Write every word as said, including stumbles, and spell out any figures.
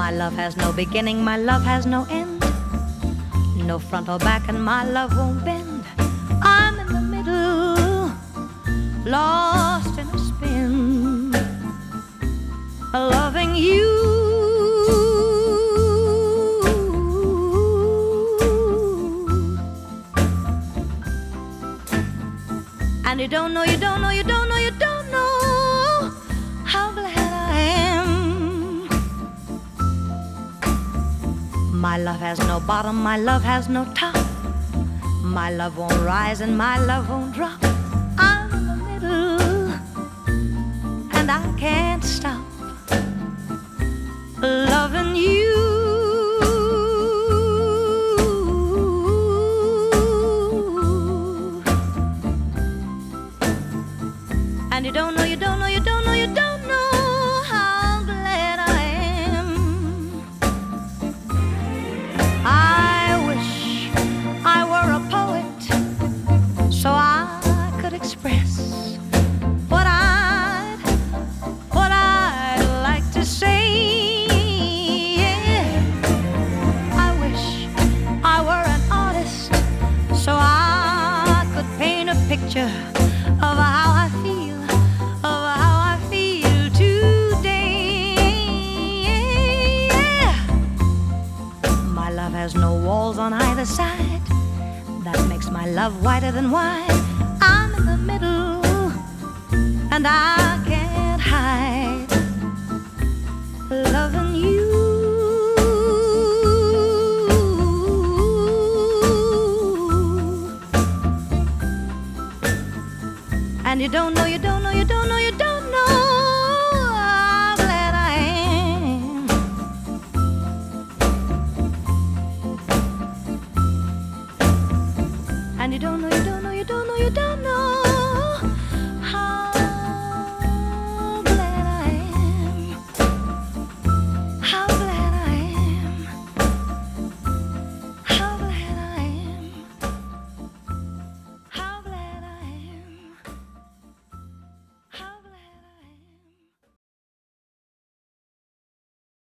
My love has no beginning, my love has no end. No front or back, and my love won't bend. I'm in the middle, lost in a spin, loving you. And you don't know, you don't know, you don't know, you don't know how glad I am. My love has no bottom, my love has no top. My love won't rise and my love won't drop. I'm in the middle and I can't stop loving you. And you don't know, you don't know, you don't know, you don't know how glad I am. I wish I were a poet so I could express what I'd, what I'd like to say. Yeah. I wish I were an artist so I could paint a picture of how I feel. There's no walls on either side. That makes my love whiter than wine. I'm in the middle and I can't hide loving you. And you don't know, you don't know, you don't know, you don't